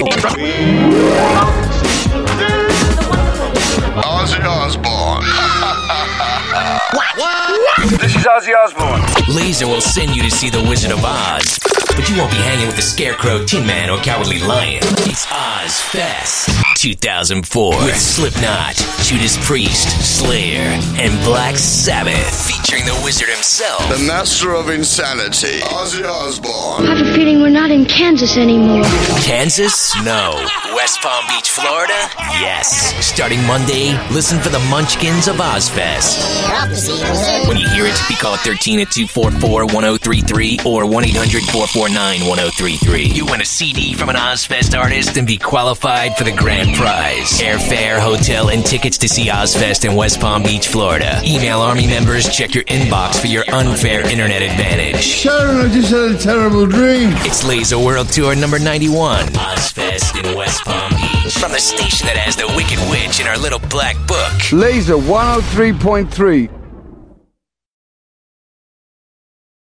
Ozzy Osbourne. What? This is Ozzy Osbourne. Laser will send you to see The Wizard of Oz, but you won't be hanging with the Scarecrow, Tin Man, or Cowardly Lion. It's Oz Fest 2004 with Slipknot, Judas Priest, Slayer, and Black Sabbath, featuring the Wizard himself, The Master of Insanity, Ozzy Osbourne. I have a feeling we're not in Kansas anymore. Kansas? No. West Palm Beach, Florida? Yes. Starting Monday, listen for the Munchkins of Ozfest. When you hear it, be called 13-244-1033 or 1-800-449-1033. You win a CD from an Ozfest artist and be qualified for the grand prize. Airfare, hotel, and tickets to see Ozfest in West Palm Beach, Florida. Email Army members, check your inbox for your unfair internet advantage. Sharon, I just had a terrible dream. It's Laser World Tour number 91. Ozfest in West Palm Beach. From the station that has the Wicked Witch in our little black book. Laser 103.3.